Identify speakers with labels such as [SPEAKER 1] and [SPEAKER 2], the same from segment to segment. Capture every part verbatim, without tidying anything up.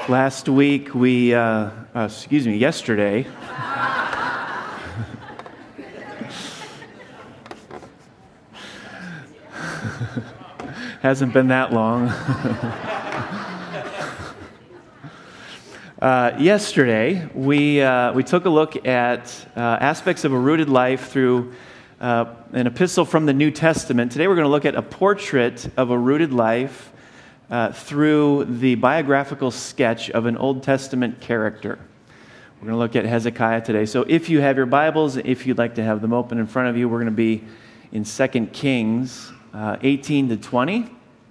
[SPEAKER 1] Last week, we, uh, uh, excuse me, yesterday, hasn't been that long. uh, yesterday, we uh, we took a look at uh, aspects of a rooted life through uh, an epistle from the New Testament. Today, we're going to look at a portrait of a rooted life Uh, through the biographical sketch of an Old Testament character. We're going to look at Hezekiah today. So if you have your Bibles, if you'd like to have them open in front of you, we're going to be in Second Kings uh, eighteen to twenty.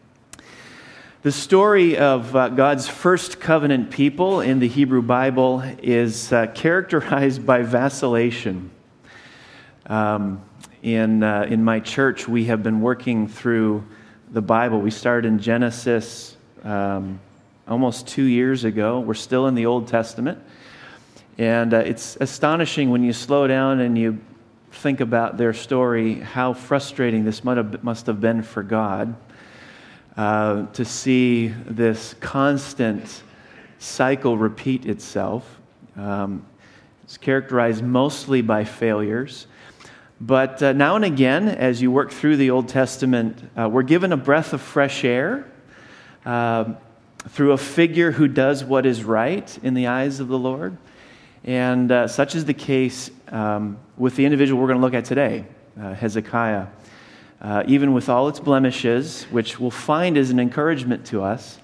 [SPEAKER 1] The story of uh, God's first covenant people in the Hebrew Bible is uh, characterized by vacillation. Um, in, uh, in my church, we have been working through the Bible. We started in Genesis um, almost two years ago. We're still in the Old Testament. And uh, it's astonishing when you slow down and you think about their story, how frustrating this must have, must have been for God uh, to see this constant cycle repeat itself. Um, it's characterized mostly by failures. But uh, now and again, as you work through the Old Testament, uh, we're given a breath of fresh air uh, through a figure who does what is right in the eyes of the Lord. And uh, such is the case um, with the individual we're going to look at today, uh, Hezekiah. Uh, even with all its blemishes, which we'll find is an encouragement to us,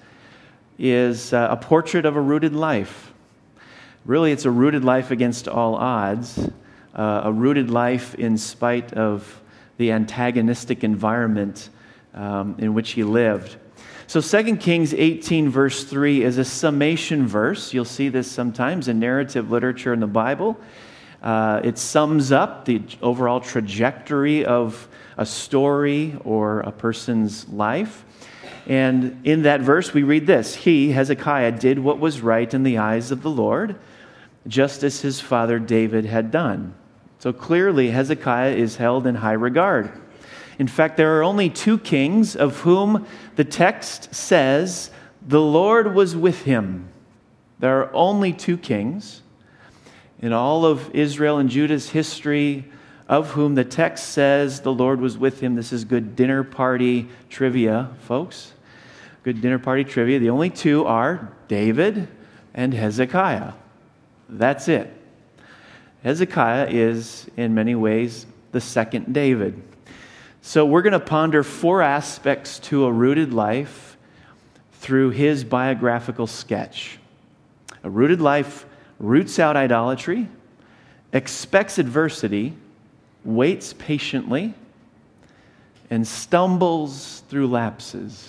[SPEAKER 1] is uh, a portrait of a rooted life. Really, it's a rooted life against all odds. Uh, a rooted life in spite of the antagonistic environment um, in which he lived. So Second Kings eighteen verse three is a summation verse. You'll see this sometimes in narrative literature in the Bible. Uh, it sums up the overall trajectory of a story or a person's life. And in that verse we read this: He, Hezekiah, did what was right in the eyes of the Lord, just as his father David had done. So clearly, Hezekiah is held in high regard. In fact, there are only two kings of whom the text says the Lord was with him. There are only two kings in all of Israel and Judah's history of whom the text says the Lord was with him. This is good dinner party trivia, folks. Good dinner party trivia. The only two are David and Hezekiah. That's it. Hezekiah is, in many ways, the second David. So we're going to ponder four aspects to a rooted life through his biographical sketch. A rooted life roots out idolatry, expects adversity, waits patiently, and stumbles through lapses.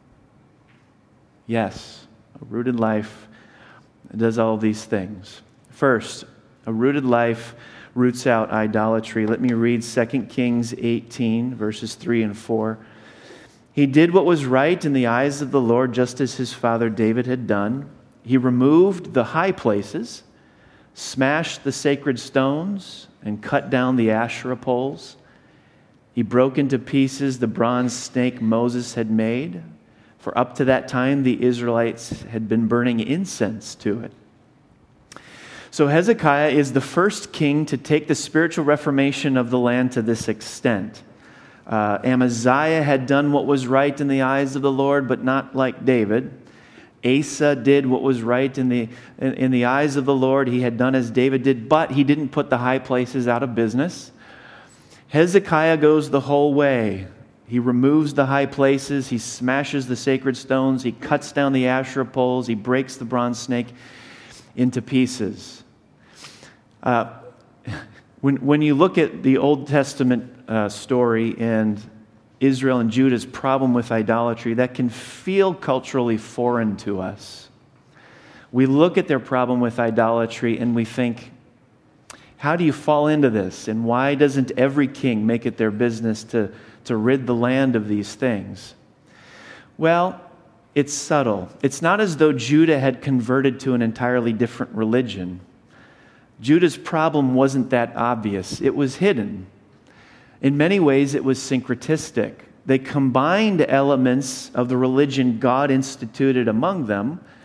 [SPEAKER 1] Yes, a rooted life does all these things. First, a rooted life roots out idolatry. Let me read Second Kings eighteen, verses three and four. He did what was right in the eyes of the Lord, just as his father David had done. He removed the high places, smashed the sacred stones, and cut down the Asherah poles. He broke into pieces the bronze snake Moses had made, for up to that time the Israelites had been burning incense to it. So Hezekiah is the first king to take the spiritual reformation of the land to this extent. Uh, Amaziah had done what was right in the eyes of the Lord, but not like David. Asa did what was right in the in, in the eyes of the Lord. He had done as David did, but he didn't put the high places out of business. Hezekiah goes the whole way. He removes the high places. He smashes the sacred stones. He cuts down the Asherah poles. He breaks the bronze snake into pieces. Uh, when, when you look at the Old Testament uh, story and Israel and Judah's problem with idolatry, that can feel culturally foreign to us. We look at their problem with idolatry and we think, how do you fall into this? And why doesn't every king make it their business to, to rid the land of these things? Well, it's subtle. It's not as though Judah had converted to an entirely different religion. Judah's problem wasn't that obvious. It was hidden. In many ways, it was syncretistic. They combined elements of the religion God instituted among them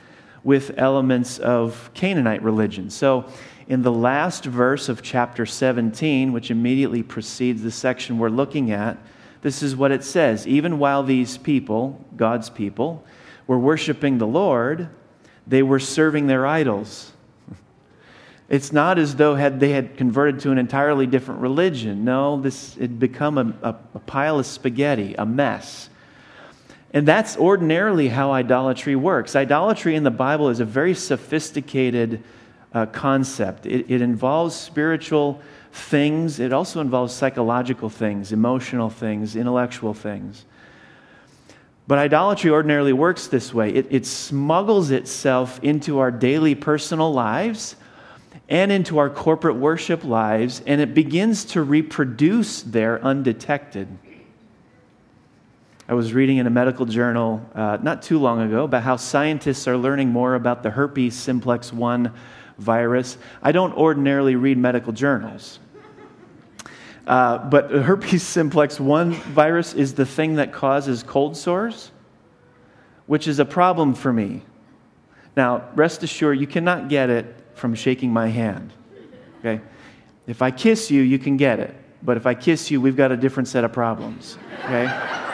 [SPEAKER 1] with elements of Canaanite religion. So in the last verse of chapter seventeen, which immediately precedes the section we're looking at, this is what it says. Even while these people, God's people, were worshiping the Lord, they were serving their idols. It's not as though had they had converted to an entirely different religion. No, this had become a, a, a pile of spaghetti, a mess. And that's ordinarily how idolatry works. Idolatry in the Bible is a very sophisticated uh, concept. It, it involves spiritual things. It also involves psychological things, emotional things, intellectual things. But idolatry ordinarily works this way. It, it smuggles itself into our daily personal lives and into our corporate worship lives, and it begins to reproduce there undetected. I was reading in a medical journal uh, not too long ago about how scientists are learning more about the herpes simplex one virus. I don't ordinarily read medical journals. Uh, but the herpes simplex one virus is the thing that causes cold sores, which is a problem for me. Now, rest assured, you cannot get it from shaking my hand. Okay? If I kiss you, you can get it. But if I kiss you, we've got a different set of problems. Okay?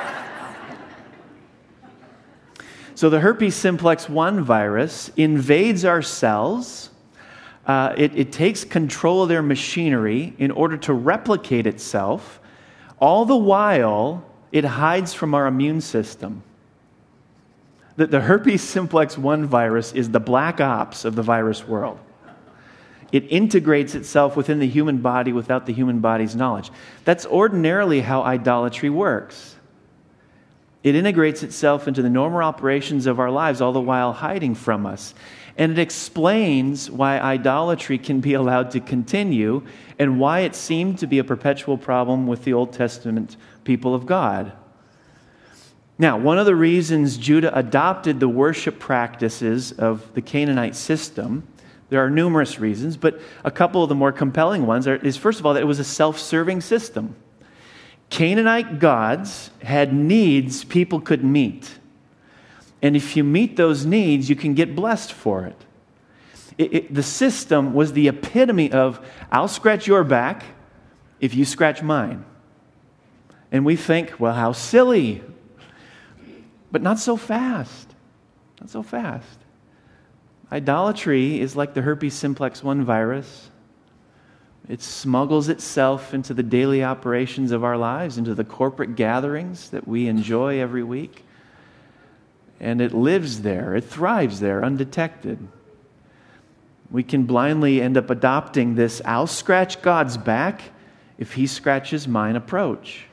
[SPEAKER 1] So the herpes simplex one virus invades our cells. Uh, it, it takes control of their machinery in order to replicate itself. All the while, it hides from our immune system. The, the herpes simplex one virus is the black ops of the virus world. It integrates itself within the human body without the human body's knowledge. That's ordinarily how idolatry works. It integrates itself into the normal operations of our lives, all the while hiding from us. And it explains why idolatry can be allowed to continue and why it seemed to be a perpetual problem with the Old Testament people of God. Now, one of the reasons Judah adopted the worship practices of the Canaanite system, there are numerous reasons, but a couple of the more compelling ones are, is, first of all, that it was a self-serving system. Canaanite gods had needs people could meet. And if you meet those needs, you can get blessed for it. It, it. The system was the epitome of, I'll scratch your back if you scratch mine. And we think, well, how silly. But not so fast. Not so fast. Idolatry is like the herpes simplex one virus. It smuggles itself into the daily operations of our lives, into the corporate gatherings that we enjoy every week. And it lives there. It thrives there, undetected. We can blindly end up adopting this, I'll scratch God's back if he scratches mine approach.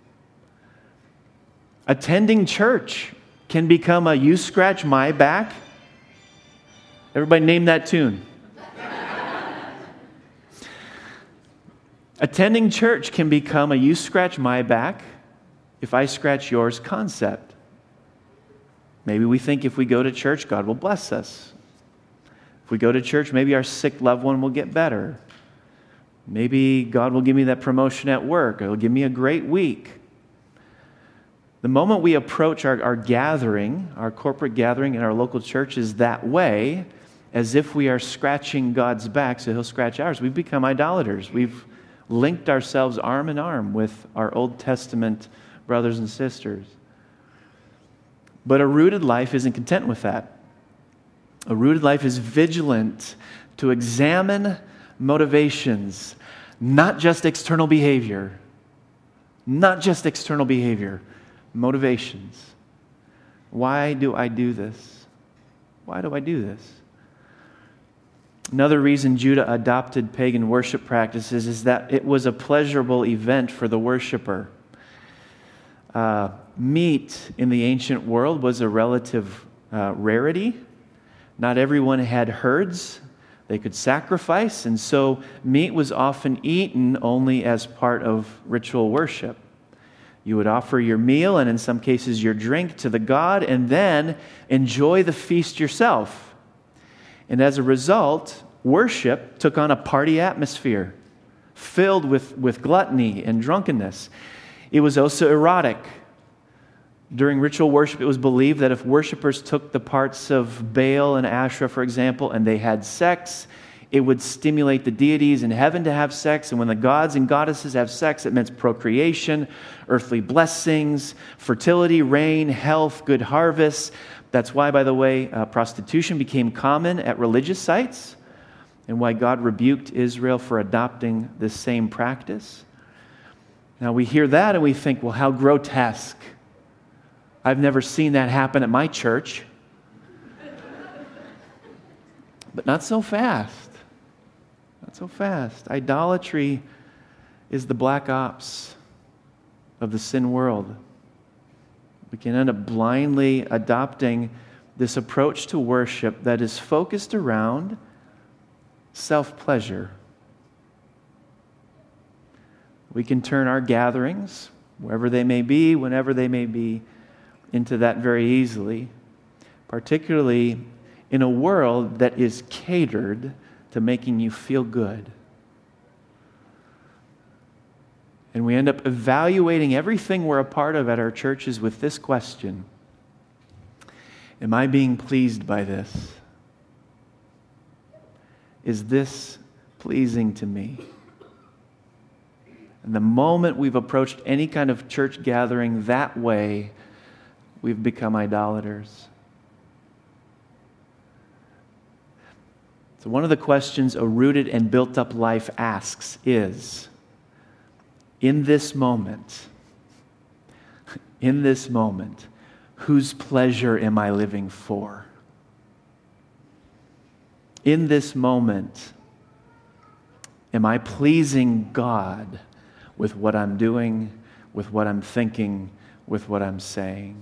[SPEAKER 1] Attending church can become a you scratch my back. Everybody name that tune. Attending church can become a you scratch my back if I scratch yours concept. Maybe we think if we go to church, God will bless us. If we go to church, maybe our sick loved one will get better. Maybe God will give me that promotion at work. It'll give me a great week. The moment we approach our, our gathering, our corporate gathering in our local churches that way, as if we are scratching God's back so he'll scratch ours, we've become idolaters. We've linked ourselves arm in arm with our Old Testament brothers and sisters. But a rooted life isn't content with that. A rooted life is vigilant to examine motivations, not just external behavior. Not just external behavior, motivations. Why do I do this? Why do I do this? Another reason Judah adopted pagan worship practices is that it was a pleasurable event for the worshiper. Uh, meat in the ancient world was a relative uh, rarity. Not everyone had herds they could sacrifice, and so meat was often eaten only as part of ritual worship. You would offer your meal, and in some cases your drink, to the god, and then enjoy the feast yourself. And as a result, worship took on a party atmosphere filled with, with gluttony and drunkenness. It was also erotic. During ritual worship, it was believed that if worshipers took the parts of Baal and Asherah, for example, and they had sex, it would stimulate the deities in heaven to have sex. And when the gods and goddesses have sex, it meant procreation, earthly blessings, fertility, rain, health, good harvests. That's why, by the way, uh, prostitution became common at religious sites, and why God rebuked Israel for adopting this same practice. Now we hear that and we think, well, how grotesque. I've never seen that happen at my church. But not so fast. Not so fast. Idolatry is the black ops of the sin world. We can end up blindly adopting this approach to worship that is focused around self-pleasure. We can turn our gatherings, wherever they may be, whenever they may be, into that very easily, particularly in a world that is catered to making you feel good. And we end up evaluating everything we're a part of at our churches with this question: am I being pleased by this? Is this pleasing to me? And the moment we've approached any kind of church gathering that way, we've become idolaters. So one of the questions a rooted and built up life asks is, in this moment, in this moment, whose pleasure am I living for? In this moment, am I pleasing God with what I'm doing, with what I'm thinking, with what I'm saying?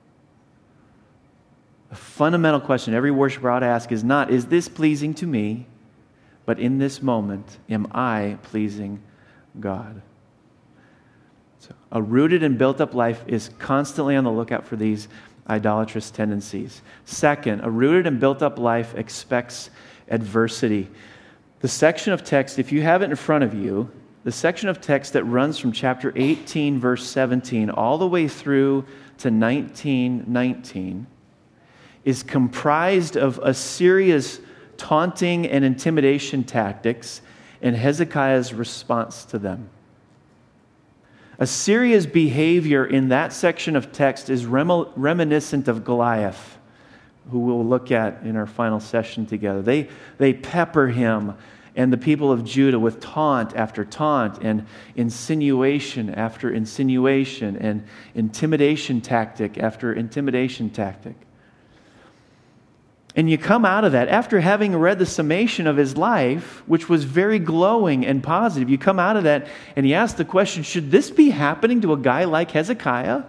[SPEAKER 1] The fundamental question every worshiper ought to ask is not, is this pleasing to me? But in this moment, am I pleasing God? So a rooted and built up life is constantly on the lookout for these idolatrous tendencies. Second, a rooted and built up life expects adversity. The section of text, if you have it in front of you, the section of text that runs from chapter eighteen, verse seventeen, all the way through to nineteen nineteen, is comprised of Assyria's taunting and intimidation tactics and Hezekiah's response to them. Assyria's behavior in that section of text is rem- reminiscent of Goliath, who we'll look at in our final session together. They, they pepper him and the people of Judah with taunt after taunt and insinuation after insinuation and intimidation tactic after intimidation tactic. And you come out of that, after having read the summation of his life, which was very glowing and positive, you come out of that and you ask the question, should this be happening to a guy like Hezekiah?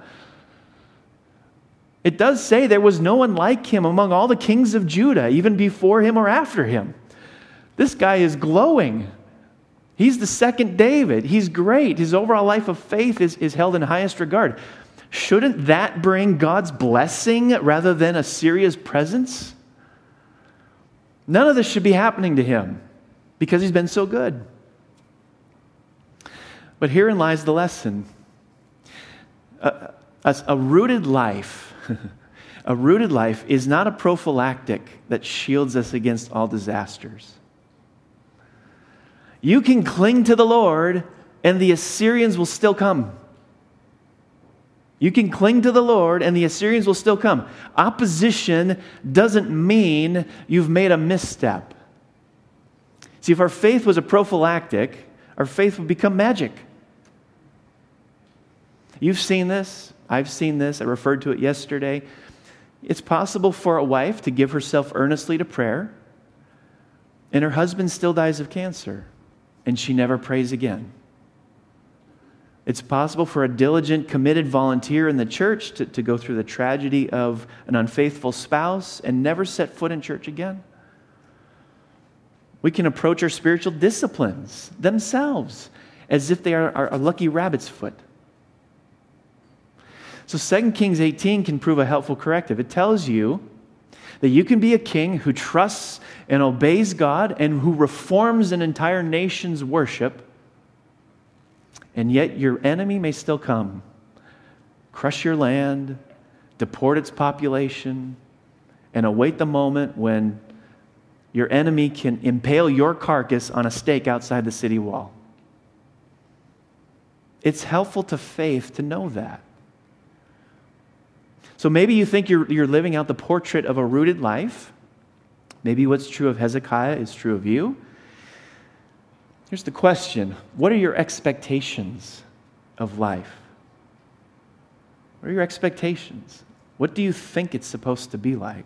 [SPEAKER 1] It does say there was no one like him among all the kings of Judah, even before him or after him. This guy is glowing. He's the second David. He's great. His overall life of faith is, is held in highest regard. Shouldn't that bring God's blessing rather than Assyria's presence? None of this should be happening to him because he's been so good. But herein lies the lesson. A, a, a rooted life, a rooted life is not a prophylactic that shields us against all disasters. You can cling to the Lord and the Assyrians will still come. You can cling to the Lord and the Assyrians will still come. Opposition doesn't mean you've made a misstep. See, if our faith was a prophylactic, our faith would become magic. You've seen this. I've seen this. I referred to it yesterday. It's possible for a wife to give herself earnestly to prayer, and her husband still dies of cancer, and she never prays again. It's possible for a diligent, committed volunteer in the church to, to go through the tragedy of an unfaithful spouse and never set foot in church again. We can approach our spiritual disciplines themselves as if they are, are a lucky rabbit's foot. So Second Kings eighteen can prove a helpful corrective. It tells you that you can be a king who trusts and obeys God and who reforms an entire nation's worship, and yet your enemy may still come crush your land, deport its population, and await the moment when your enemy can impale your carcass on a stake outside the city wall. It's helpful to faith to know that. So maybe you think you're, you're living out the portrait of a rooted life. Maybe what's true of Hezekiah is true of you. Here's the question. What are your expectations of life? What are your expectations? What do you think it's supposed to be like?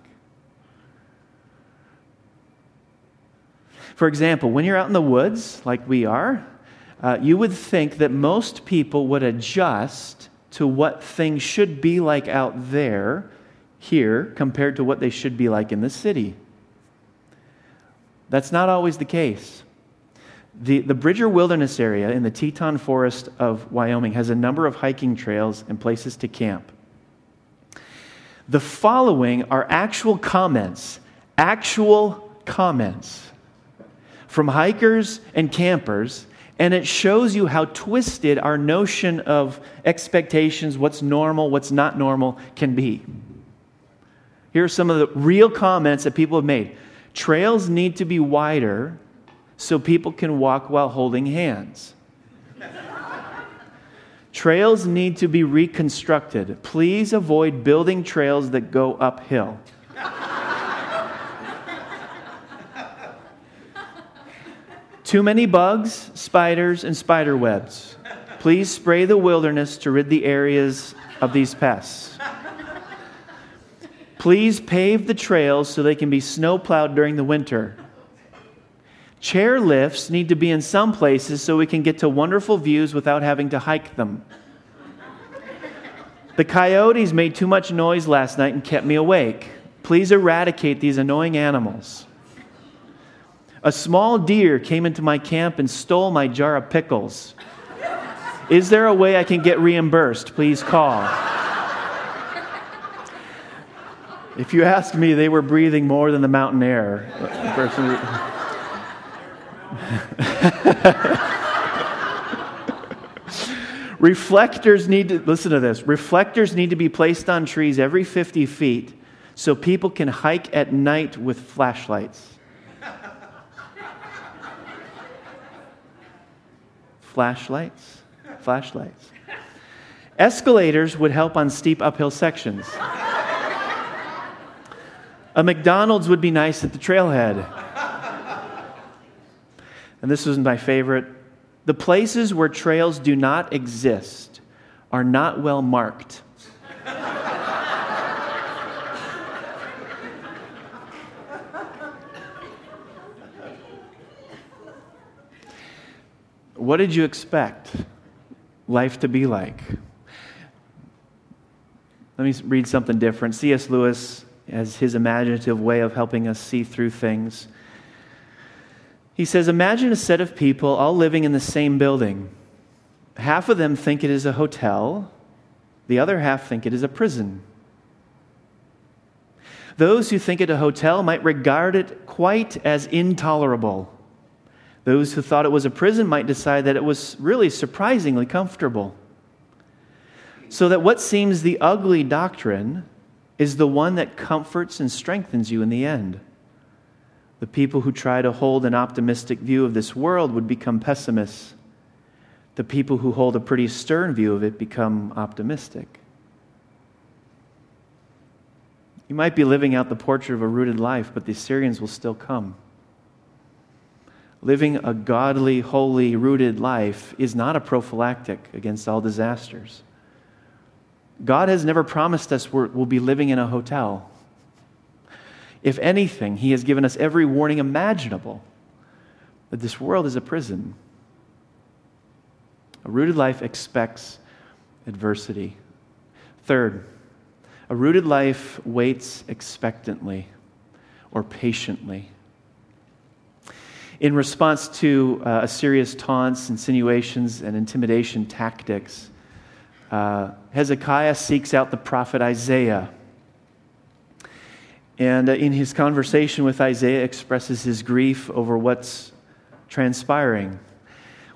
[SPEAKER 1] For example, when you're out in the woods, like we are, uh, you would think that most people would adjust to what things should be like out there, here, compared to what they should be like in the city. That's not always the case. The, the Bridger Wilderness area in the Teton Forest of Wyoming has a number of hiking trails and places to camp. The following are actual comments, actual comments from hikers and campers, and it shows you how twisted our notion of expectations, what's normal, what's not normal, can be. Here are some of the real comments that people have made. Trails need to be wider so people can walk while holding hands. Trails need to be reconstructed. Please avoid building trails that go uphill. Too many bugs, spiders, and spider webs. Please spray the wilderness to rid the areas of these pests. Please pave the trails so they can be snow plowed during the winter. Chair lifts need to be in some places so we can get to wonderful views without having to hike them. The coyotes made too much noise last night and kept me awake. Please eradicate these annoying animals. A small deer came into my camp and stole my jar of pickles. Is there a way I can get reimbursed? Please call. If you ask me, they were breathing more than the mountain air. Personally. Reflectors need to, listen to this, reflectors need to be placed on trees every fifty feet so people can hike at night with flashlights. Flashlights? Flashlights. Escalators would help on steep uphill sections. A McDonald's would be nice at the trailhead. And this was my favorite. The places where trails do not exist are not well marked. What did you expect life to be like? Let me read something different. C S Lewis has his imaginative way of helping us see through things. He says, imagine a set of people all living in the same building. Half of them think it is a hotel. The other half think it is a prison. Those who think it a hotel might regard it quite as intolerable. Those who thought it was a prison might decide that it was really surprisingly comfortable. So that what seems the ugly doctrine is the one that comforts and strengthens you in the end. The people who try to hold an optimistic view of this world would become pessimists. The people who hold a pretty stern view of it become optimistic. You might be living out the portrait of a rooted life, but the Assyrians will still come. Living a godly, holy, rooted life is not a prophylactic against all disasters. God has never promised us we're, we'll be living in a hotel. If anything, He has given us every warning imaginable that this world is a prison. A rooted life expects adversity. Third, a rooted life waits expectantly or patiently. In response to uh, Assyria's taunts, insinuations, and intimidation tactics, uh, Hezekiah seeks out the prophet Isaiah. And uh, in his conversation with Isaiah, expresses his grief over what's transpiring.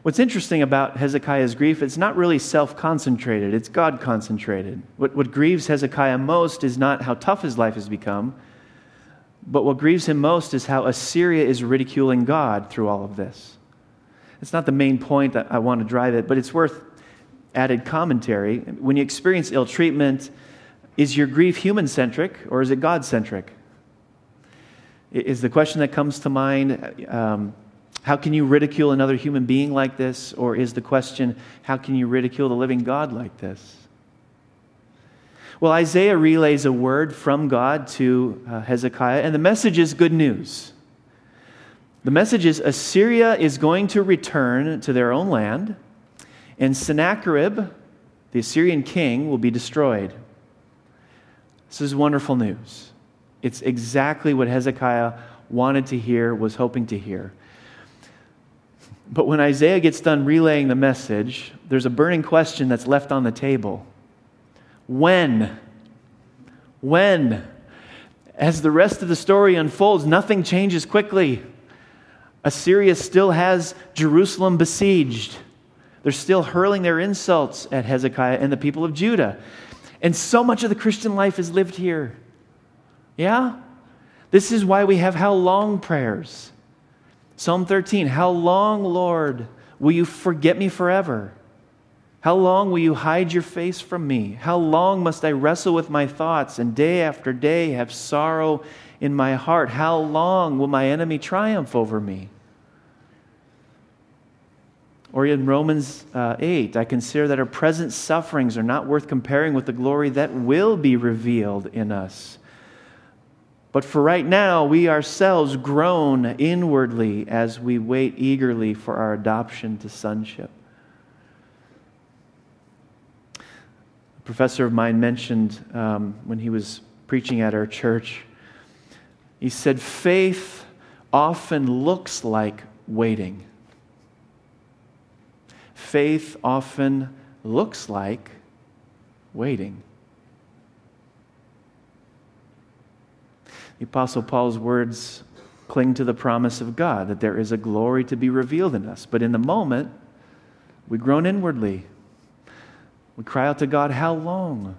[SPEAKER 1] What's interesting about Hezekiah's grief, it's not really self-concentrated, it's God-concentrated. What, what grieves Hezekiah most is not how tough his life has become, but what grieves him most is how Assyria is ridiculing God through all of this. It's not the main point that I want to drive it, but it's worth added commentary. When you experience ill treatment, is your grief human-centric or is it God-centric? Is the question that comes to mind, um, how can you ridicule another human being like this? Or is the question, how can you ridicule the living God like this? Well, Isaiah relays a word from God to uh, Hezekiah, and the message is good news. The message is Assyria is going to return to their own land, and Sennacherib, the Assyrian king, will be destroyed. This is wonderful news. It's exactly what Hezekiah wanted to hear, was hoping to hear. But when Isaiah gets done relaying the message, there's a burning question that's left on the table. When? When? As the rest of the story unfolds, nothing changes quickly. Assyria still has Jerusalem besieged. They're still hurling their insults at Hezekiah and the people of Judah. And so much of the Christian life is lived here. Yeah? This is why we have how long prayers. Psalm thirteen, how long, Lord, will you forget me forever? How long will you hide your face from me? How long must I wrestle with my thoughts and day after day have sorrow in my heart? How long will my enemy triumph over me? Or in Romans uh, eight, I consider that our present sufferings are not worth comparing with the glory that will be revealed in us. But for right now, we ourselves groan inwardly as we wait eagerly for our adoption to sonship. A professor of mine mentioned um, when he was preaching at our church, he said, faith often looks like waiting. Faith often looks like waiting. The Apostle Paul's words cling to the promise of God that there is a glory to be revealed in us. But in the moment, we groan inwardly. We cry out to God, how long?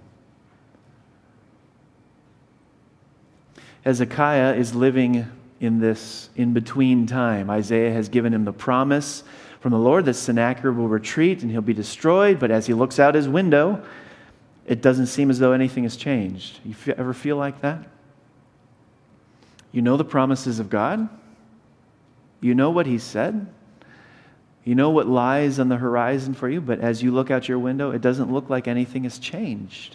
[SPEAKER 1] Hezekiah is living in this in-between time. Isaiah has given him the promise from the Lord that Sennacherib will retreat and he'll be destroyed. But as he looks out his window, it doesn't seem as though anything has changed. You ever feel like that? You know the promises of God. You know what He said. You know what lies on the horizon for you, but as you look out your window, it doesn't look like anything has changed.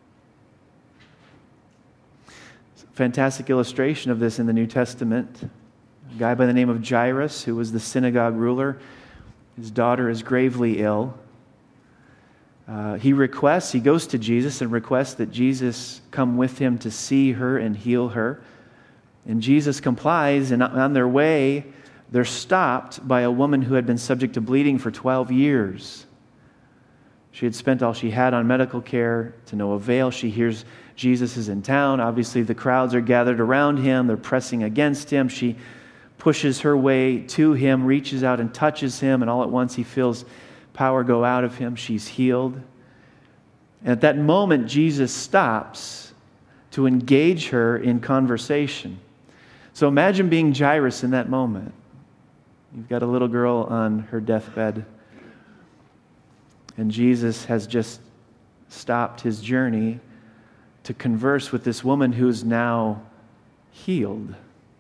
[SPEAKER 1] It's a fantastic illustration of this in the New Testament. A guy by the name of Jairus, who was the synagogue ruler, his daughter is gravely ill. Uh, he requests, he goes to Jesus and requests that Jesus come with him to see her and heal her. And Jesus complies, and on their way, they're stopped by a woman who had been subject to bleeding for twelve years. She had spent all she had on medical care to no avail. She hears Jesus is in town. Obviously, the crowds are gathered around him. They're pressing against him. She pushes her way to him, reaches out and touches him, and all at once he feels power go out of him. She's healed. And at that moment, Jesus stops to engage her in conversation. So imagine being Jairus in that moment. You've got a little girl on her deathbed, and Jesus has just stopped his journey to converse with this woman who is now healed.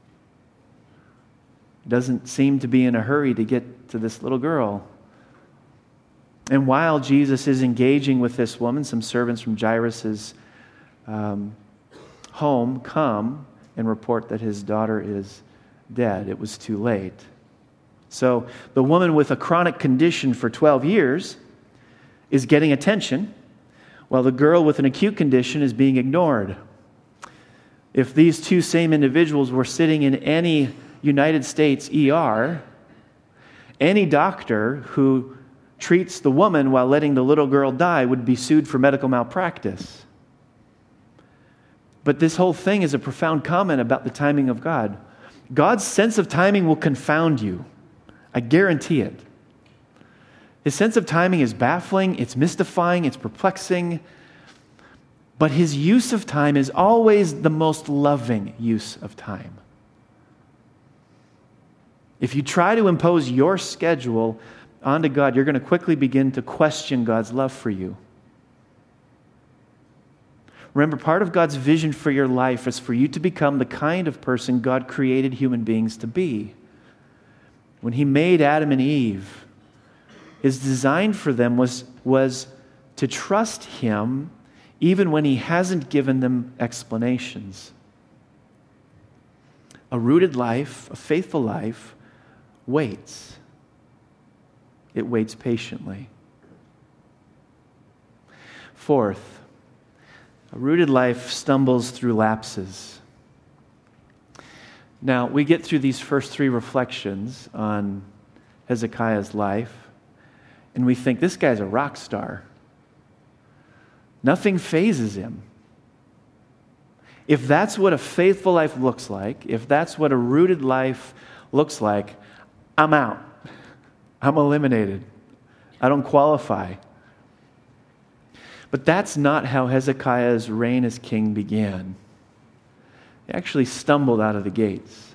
[SPEAKER 1] Doesn't seem to be in a hurry to get to this little girl. And while Jesus is engaging with this woman, some servants from Jairus' um, home come and report that his daughter is dead. It was too late. So the woman with a chronic condition for twelve years is getting attention, while the girl with an acute condition is being ignored. If these two same individuals were sitting in any United States E R, any doctor who treats the woman while letting the little girl die would be sued for medical malpractice. But this whole thing is a profound comment about the timing of God. God's sense of timing will confound you. I guarantee it. His sense of timing is baffling, it's mystifying, it's perplexing, but his use of time is always the most loving use of time. If you try to impose your schedule onto God, you're going to quickly begin to question God's love for you. Remember, part of God's vision for your life is for you to become the kind of person God created human beings to be. When He made Adam and Eve, His design for them was, was to trust Him even when He hasn't given them explanations. A rooted life, a faithful life, waits. It waits patiently. Fourth, a rooted life stumbles through lapses. Now, we get through these first three reflections on Hezekiah's life, and we think, this guy's a rock star. Nothing phases him. If that's what a faithful life looks like, if that's what a rooted life looks like, I'm out. I'm eliminated. I don't qualify. But that's not how Hezekiah's reign as king began. He actually stumbled out of the gates.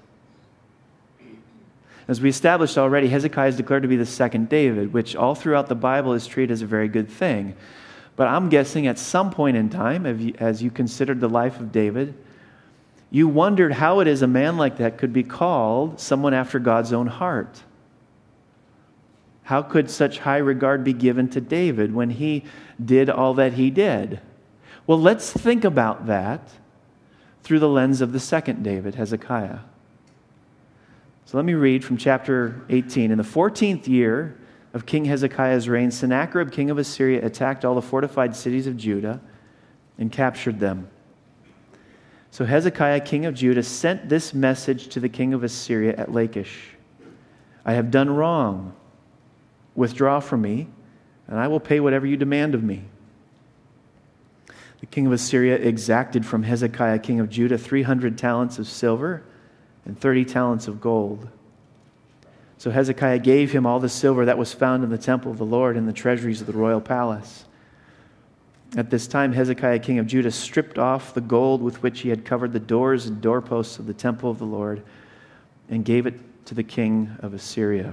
[SPEAKER 1] As we established already, Hezekiah is declared to be the second David, which all throughout the Bible is treated as a very good thing. But I'm guessing at some point in time, as you considered the life of David, you wondered how it is a man like that could be called someone after God's own heart. How could such high regard be given to David when he did all that he did? Well, let's think about that through the lens of the second David, Hezekiah. So let me read from chapter eighteen. In the fourteenth year of King Hezekiah's reign, Sennacherib, king of Assyria, attacked all the fortified cities of Judah and captured them. So Hezekiah, king of Judah, sent this message to the king of Assyria at Lachish. I have done wrong. Withdraw from me, and I will pay whatever you demand of me. The king of Assyria exacted from Hezekiah, king of Judah, three hundred talents of silver and thirty talents of gold. So Hezekiah gave him all the silver that was found in the temple of the Lord and the treasuries of the royal palace. At this time, Hezekiah, king of Judah, stripped off the gold with which he had covered the doors and doorposts of the temple of the Lord and gave it to the king of Assyria.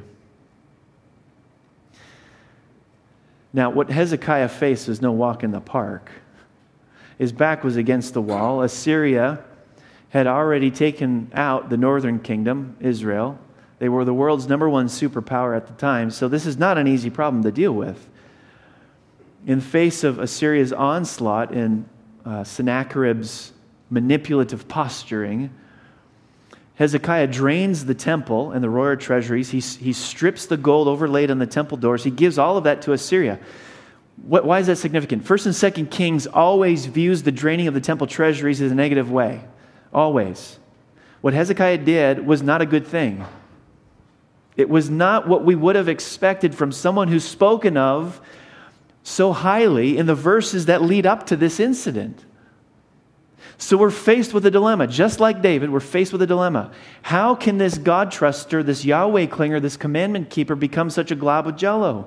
[SPEAKER 1] Now, what Hezekiah faced was no walk in the park. His back was against the wall. Assyria had already taken out the northern kingdom, Israel. They were the world's number one superpower at the time, so this is not an easy problem to deal with. In face of Assyria's onslaught and uh, Sennacherib's manipulative posturing, Hezekiah drains the temple and the royal treasuries. He, he strips the gold overlaid on the temple doors. He gives all of that to Assyria. What, why is that significant? First and Second Kings always views the draining of the temple treasuries as a negative way. Always. What Hezekiah did was not a good thing. It was not what we would have expected from someone who's spoken of so highly in the verses that lead up to this incident. So we're faced with a dilemma. Just like David, we're faced with a dilemma. How can this God truster, this Yahweh clinger, this commandment keeper become such a glob of jello?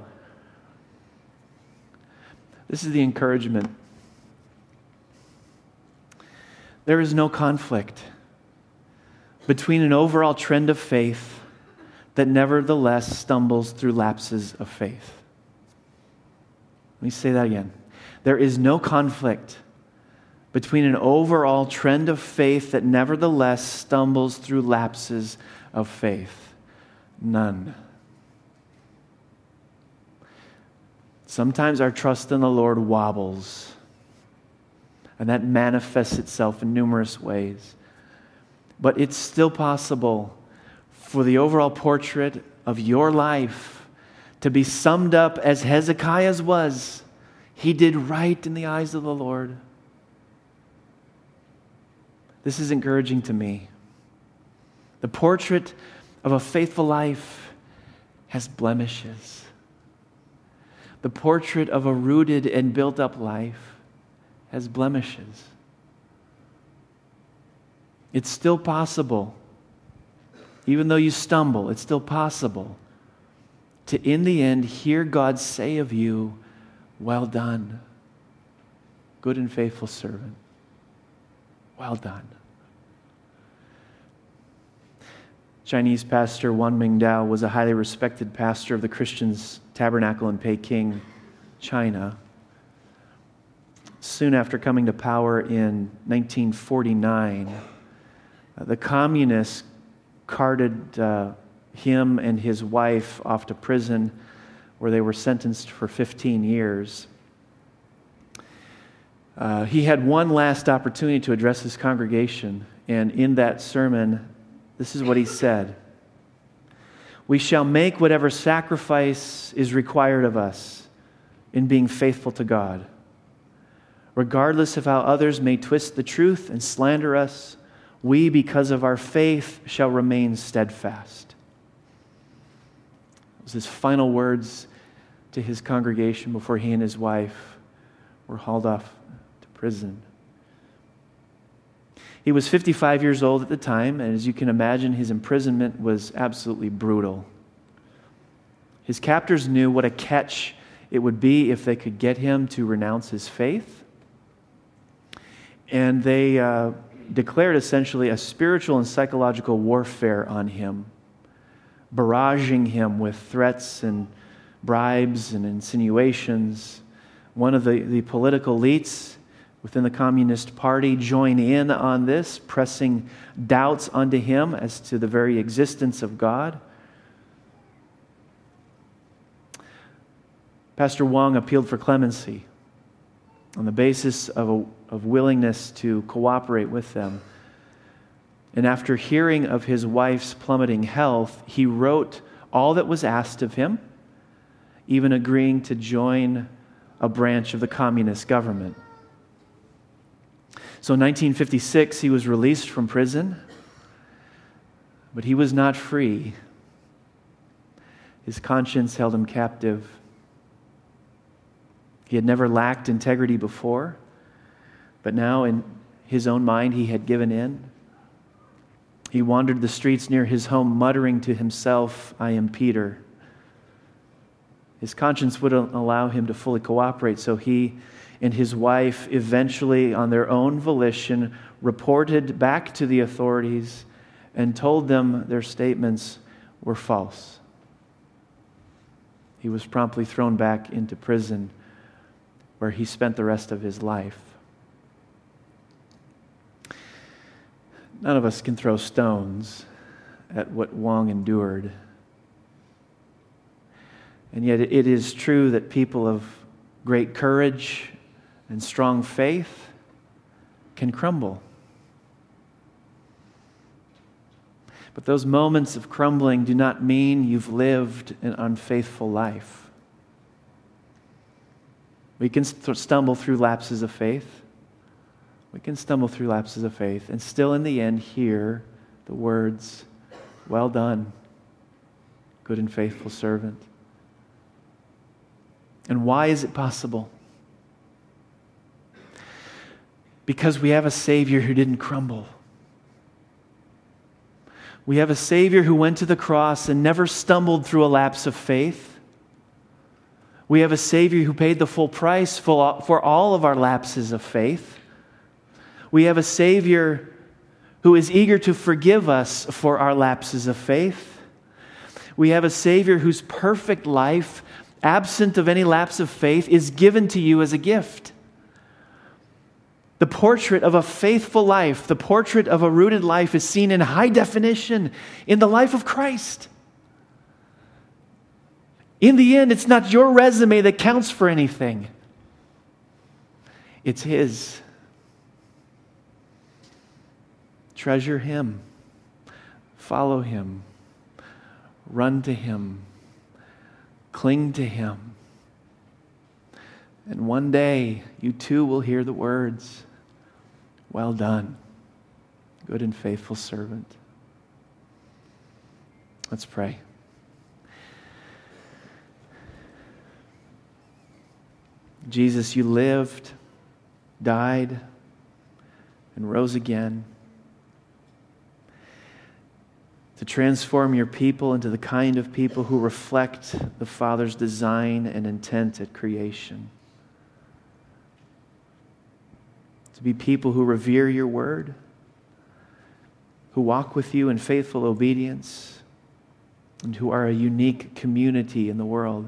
[SPEAKER 1] This is the encouragement. There is no conflict between an overall trend of faith that nevertheless stumbles through lapses of faith. Let me say that again. There is no conflict between an overall trend of faith that nevertheless stumbles through lapses of faith. None. Sometimes our trust in the Lord wobbles, and that manifests itself in numerous ways. But it's still possible for the overall portrait of your life to be summed up as Hezekiah's was. He did right in the eyes of the Lord. This is encouraging to me. The portrait of a faithful life has blemishes. The portrait of a rooted and built up life has blemishes. It's still possible. Even though you stumble, it's still possible to, in the end, hear God say of you, well done, good and faithful servant. Well done. Chinese pastor Wan Mingdao was a highly respected pastor of the Christians' Tabernacle in Peking, China. Soon after coming to power in nineteen forty-nine, uh, the communists carted uh, him and his wife off to prison where they were sentenced for fifteen years. Uh, he had one last opportunity to address his congregation, and in that sermon, this is what he said: "We shall make whatever sacrifice is required of us in being faithful to God. Regardless of how others may twist the truth and slander us, we, because of our faith, shall remain steadfast." It was his final words to his congregation before he and his wife were hauled off to prison. He was fifty-five years old at the time, and as you can imagine, his imprisonment was absolutely brutal. His captors knew what a catch it would be if they could get him to renounce his faith. And they uh, declared essentially a spiritual and psychological warfare on him, barraging him with threats and bribes and insinuations. One of the, the political elites within the Communist Party joined in on this, pressing doubts onto him as to the very existence of God. Pastor Wang appealed for clemency on the basis of, a, of willingness to cooperate with them. And after hearing of his wife's plummeting health, he wrote all that was asked of him, even agreeing to join a branch of the communist government. So in nineteen fifty-six, he was released from prison, but he was not free. His conscience held him captive. He had never lacked integrity before, but now in his own mind he had given in. He wandered the streets near his home, muttering to himself, "I am Peter." His conscience wouldn't allow him to fully cooperate, so he and his wife eventually, on their own volition, reported back to the authorities and told them their statements were false. He was promptly thrown back into prison, where he spent the rest of his life. None of us can throw stones at what Wang endured. And yet it is true that people of great courage and strong faith can crumble. But those moments of crumbling do not mean you've lived an unfaithful life. We can st- stumble through lapses of faith. We can stumble through lapses of faith and still in the end hear the words, "Well done, good and faithful servant." And why is it possible? Because we have a Savior who didn't crumble. We have a Savior who went to the cross and never stumbled through a lapse of faith. We have a Savior who paid the full price for all of our lapses of faith. We have a Savior who is eager to forgive us for our lapses of faith. We have a Savior whose perfect life, absent of any lapse of faith, is given to you as a gift. The portrait of a faithful life, the portrait of a rooted life, is seen in high definition in the life of Christ. In the end, it's not your resume that counts for anything. It's His. Treasure Him. Follow Him. Run to Him. Cling to Him. And one day, you too will hear the words, "Well done, good and faithful servant." Let's pray. Jesus, you lived, died, and rose again. to transform your people into the kind of people who reflect the Father's design and intent at creation. To be people who revere your word, who walk with you in faithful obedience, and who are a unique community in the world.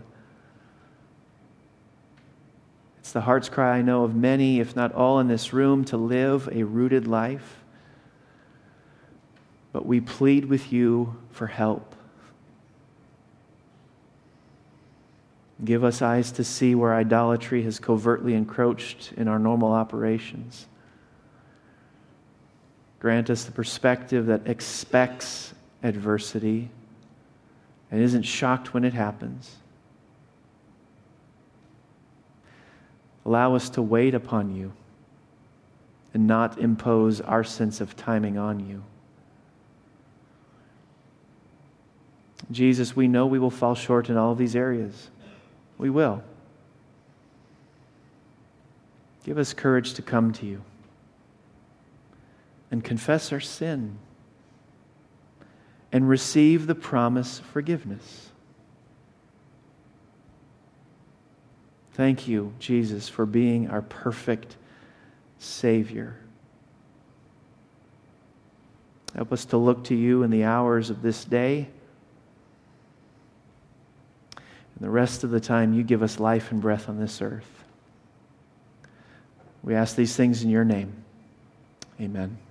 [SPEAKER 1] It's the heart's cry, I know, of many, if not all in this room, to live a rooted life. But we plead with you for help. Give us eyes to see where idolatry has covertly encroached in our normal operations. Grant us the perspective that expects adversity and isn't shocked when it happens. Allow us to wait upon you and not impose our sense of timing on you. Jesus, we know we will fall short in all of these areas. We will. Give us courage to come to you and confess our sin and receive the promised forgiveness. Thank you, Jesus, for being our perfect Savior. Help us to look to you in the hours of this day. And the rest of the time, you give us life and breath on this earth. We ask these things in your name. Amen.